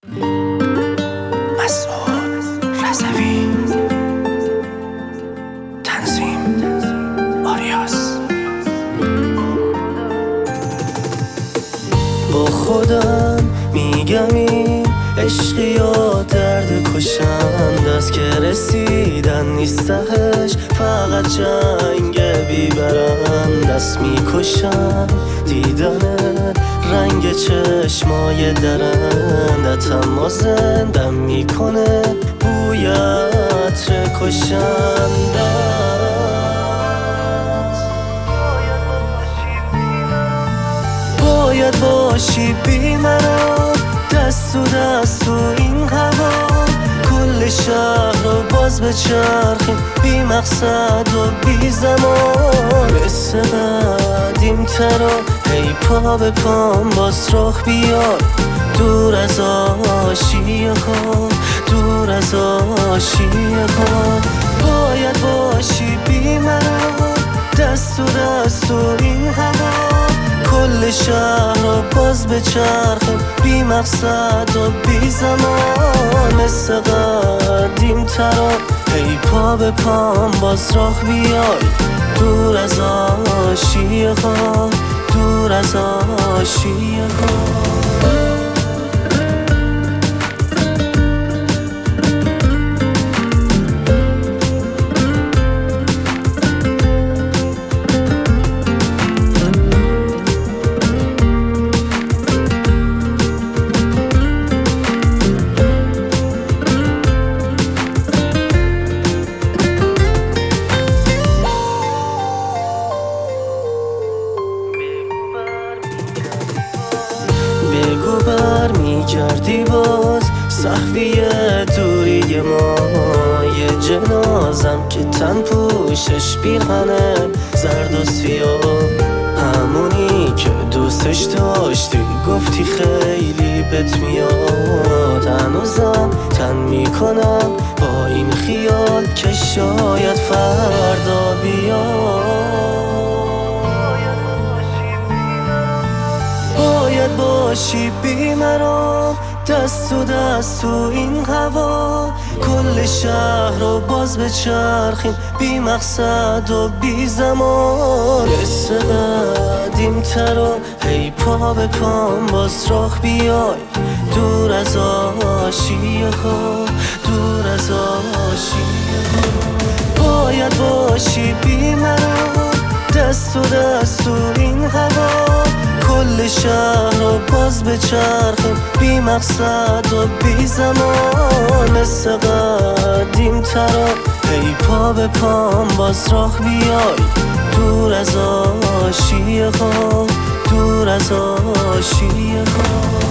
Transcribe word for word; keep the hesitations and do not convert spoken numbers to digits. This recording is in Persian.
مسعود رضوی، تنظیم آریاس. با خودم میگم این عشقی یا درد کشند است که رسیدن نیستهش، فقط جنگ بیبرند است. میکشم دیدن رنگ چشمای درندت، اما زندم میکنه بوی عطر کشنده. باید باشی بی منو، دست تو دست تو این هوا، کل شهر رو باز بچرخیم بی مقصد و بی زمان. مثل قدیم ترا هی پا به پام باز راه بیار، دور از آشیه ها، دور از آشیه ها. باید باشی بی منو، دست تو دست تو این هوا، کل شهر رو باز بچرخیم بی مقصد و بی زمان. مثل قدیم ترا هی پا به پام باز راه بیای، دور از آشیه ها، دور از آشیه ها. بگو برمیگردی باز سهوی دوری ما، یه جنازم که تن پوشش پیرهنه زرد و سیاه، همونی که دوستش داشتی گفتی خیلی بهت میاد. هنوزم تن میکنم با این خیال که شاید فردا بیاد. باید باشی بی مرام، دست تو دست تو این هوا، کل شهر رو باز بچرخیم بی مقصد و بی زمان. مثل قدیم ترا هی پا به پام باز راه بیای، دور از آشیه ها، دور از آشیه ها. باید باشی بی مرام، دست تو دست تو این هوا، کل شهر رو باز بچرخیم بی مقصد و بی زمان. مثل قدیم ترا هی پا به پام باز راه بیای، دور از آشیه ها، دور از آشیه ها.